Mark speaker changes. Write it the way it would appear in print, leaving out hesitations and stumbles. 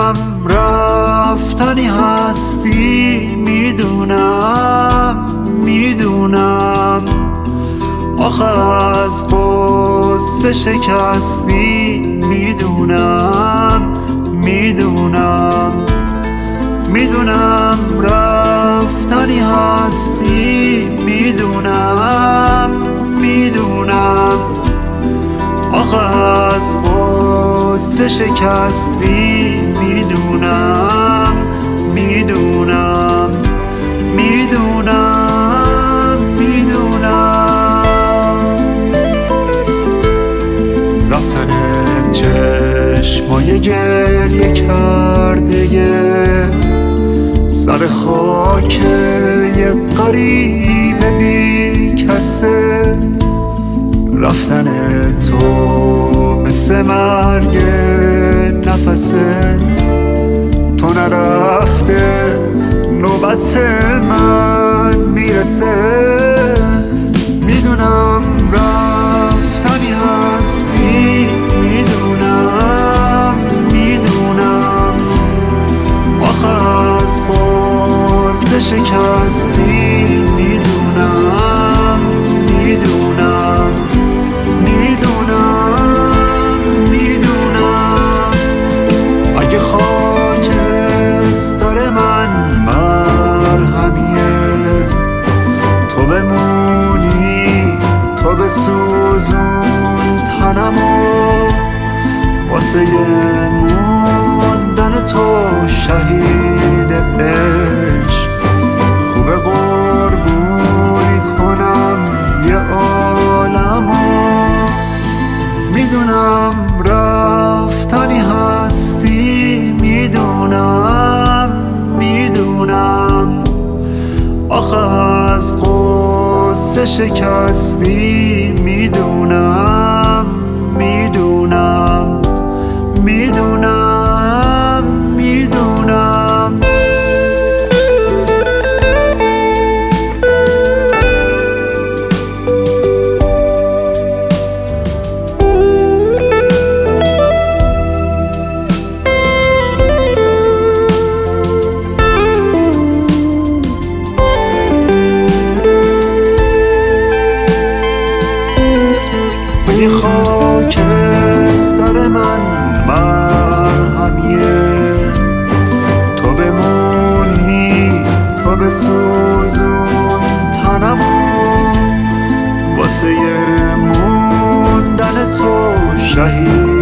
Speaker 1: میدونم رفتنی هستی، میدونم آخه از قصه شکستی، میدونم رفتنی هستی، میدونم آخه از قصه شکستی، میدونم رفتن چشمای گریه کرده سر خاک یه غریب بی کسه، رفتن تو مثل مرگ نفسه، تو نرفته نوبت من میرسه، میدونم رفتنی هستی، میدونم آخه از قصه شکستی، میدونم اگه خاکستر من مرهمیه، تو بمونی، تو بسوزون تنمو، واسه موندن تو شهید عشق خوبه قربونی کنم یه عالمو، میدونم رفتنی هستی، میدونم آخه از قصه شکستی، میدونم اگه خاکستر من مرهمیه، تو بمونی، تو بسوزون تنمو، واسه موندن تو شهید